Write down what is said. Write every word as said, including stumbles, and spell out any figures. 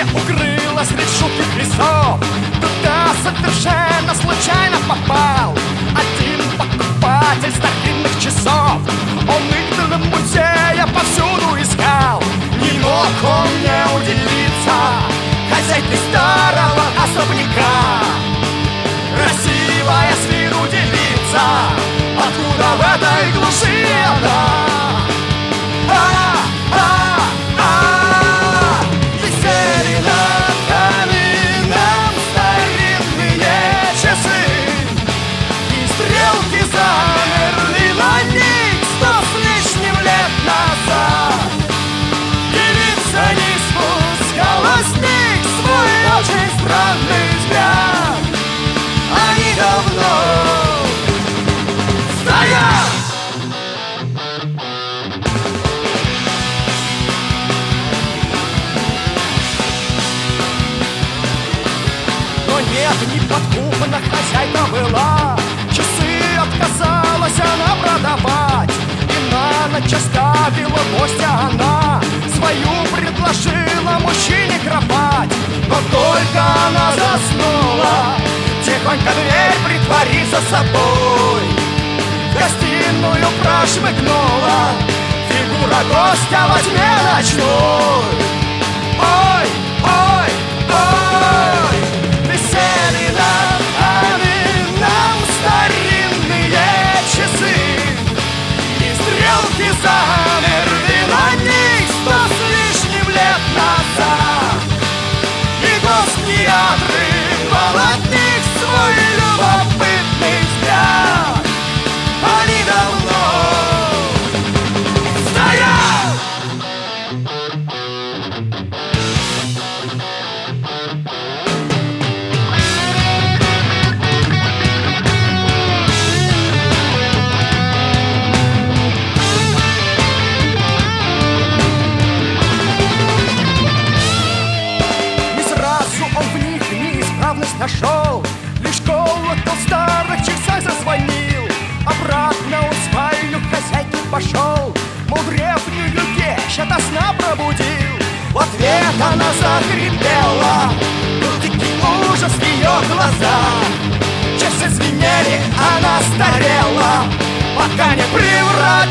укрыла средь шутких лесов. Туда совершенно случайно попал один покупатель старинных часов. Он их для музея повсюду искал. Не мог он не удивиться хозяйке старого особняка. Красивая с виду девица, откуда в этой глуши она? А, а, а, висели над камином старинные часы, и стрелки замерли на них сто с лишним лет назад. Девица не спускала с них свой очень странный взгляд. Они давно стоят. Но нет, не подкупана хозяйка была. Часы отказалась она продавать, и на ночь оставила гостя она. Свою предложила мужчине кровать. Но только она заснула, тихонько дверь притвори за собой. В гостиную прошмыгнула фигура гостя во тьме ночной. Ой, ой, ой, висели над камином старинные часы, и стрелки замерли на них сто с лишним лет назад. И гость не отрывал от них свой любопытный взгляд. Они давно стоят. Не сразу он в них неисправность нашел, лишь колокол старых часах зазвонил. Обратно он в спальню хозяйки пошел, мол, древнюю вещь ото сна пробудил. В ответ она захрипела, был дикий ужас в ее глазах. Часы звенели, она старела, пока не превратилась